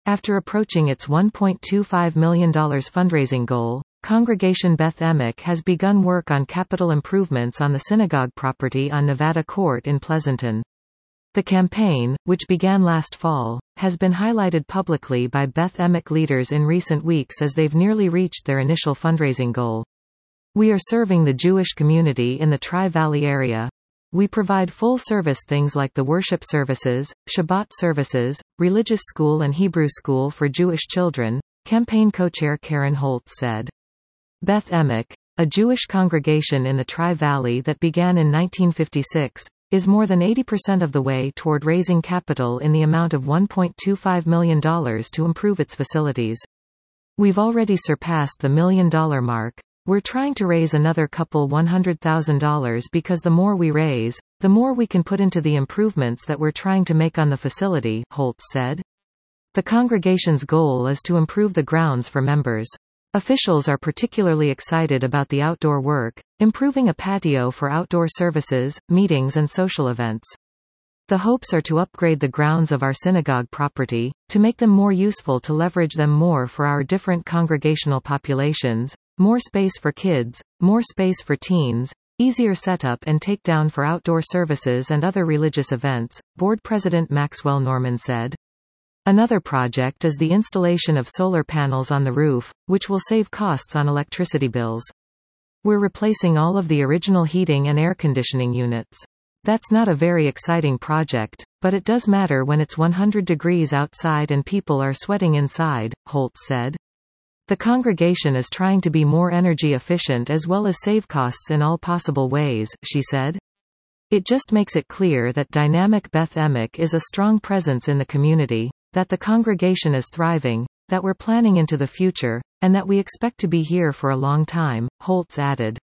After approaching its $1.25 million fundraising goal, Congregation Beth Emek has begun work on capital improvements on the synagogue property on Nevada Court in Pleasanton. The campaign, which began last fall, has been highlighted publicly by Beth Emek leaders in recent weeks as they've nearly reached their initial fundraising goal. "We are serving the Jewish community in the Tri-Valley area. We provide full-service things like the worship services, Shabbat services, religious school and Hebrew school for Jewish children," campaign co-chair Karen Holtz said. Beth Emek, a Jewish congregation in the Tri-Valley that began in 1956, is more than 80% of the way toward raising capital in the amount of $1.25 million to improve its facilities. "We've already surpassed the $1 million mark. We're trying to raise another couple $100,000 because the more we raise, the more we can put into the improvements that we're trying to make on the facility," Holtz said. The congregation's goal is to improve the grounds for members. Officials are particularly excited about the outdoor work, improving a patio for outdoor services, meetings and social events. The hopes are to upgrade the grounds of our synagogue property, to make them more useful to leverage them more for our different congregational populations, more space for kids, more space for teens, easier setup and takedown for outdoor services and other religious events, Board President Maxwell Norman said. Another project is the installation of solar panels on the roof, which will save costs on electricity bills. "We're replacing all of the original heating and air conditioning units. That's not a very exciting project, but it does matter when it's 100 degrees outside and people are sweating inside," Holtz said. The congregation is trying to be more energy efficient as well as save costs in all possible ways, she said. "It just makes it clear that dynamic Beth Emek is a strong presence in the community, that the congregation is thriving, that we're planning into the future, and that we expect to be here for a long time," Holtz added.